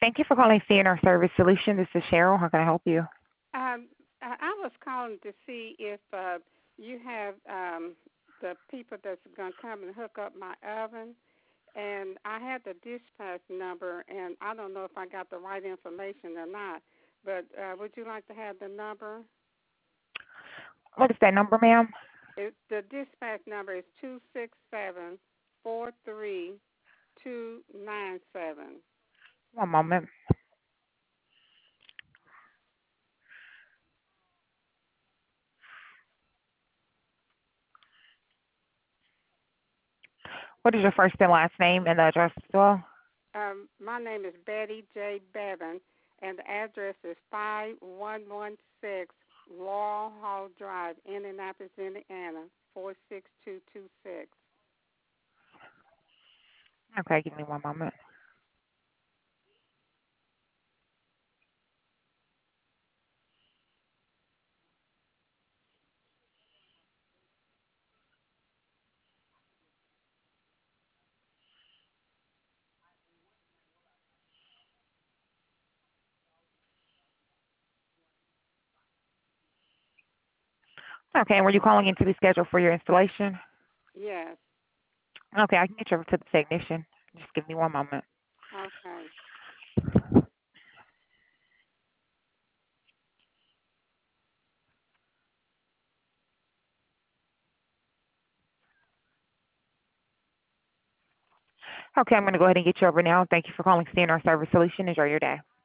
Thank you for calling CNR Service Solution. This is Cheryl. How can I help you? I was calling to see if you have the people that's going to come and hook up my oven. And I had the dispatch number, and I don't know if I got the right information or not. But would you like to have the number? What is that number, ma'am? The dispatch number is 267-43297. One moment. What is your first and last name and the address as well? My name is Betty J. Bevan, and the address is 5116 Laurel Hall Drive, Indianapolis, Indiana, 46226. Okay, give me one moment. Okay, and were you calling in to be scheduled for your installation? Yes. Okay, I can get you over to the technician. Just give me one moment. Okay. Okay, I'm going to go ahead and get you over now. Thank you for calling CNR Service Solution. Enjoy your day.